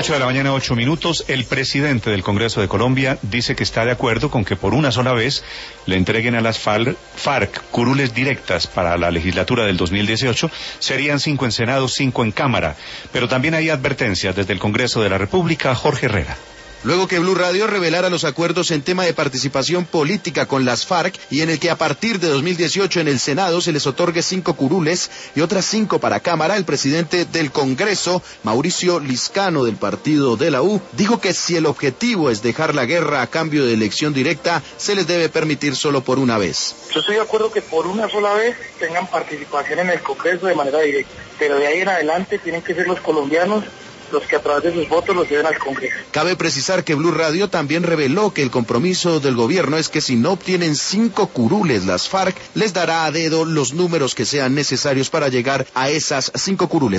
8 de la mañana, 8 minutos. El presidente del Congreso de Colombia dice que está de acuerdo con que por una sola vez le entreguen a las FARC curules directas para la legislatura del 2018. Serían 5 en Senado, 5 en Cámara. Pero también hay advertencias desde el Congreso de la República. Jorge Herrera. Luego que Blue Radio revelara los acuerdos en tema de participación política con las FARC y en el que a partir de 2018 en el Senado se les otorgue 5 curules y otras 5 para Cámara, el presidente del Congreso, Mauricio Liscano del partido de la U, dijo que si el objetivo es dejar la guerra a cambio de elección directa, se les debe permitir solo por una vez. Yo estoy de acuerdo que por una sola vez tengan participación en el Congreso de manera directa, pero de ahí en adelante tienen que ser los colombianos los que a través de sus votos los lleven al Congreso. Cabe precisar que Blue Radio también reveló que el compromiso del gobierno es que si no obtienen 5 curules las FARC, les dará a dedo los números que sean necesarios para llegar a esas 5 curules.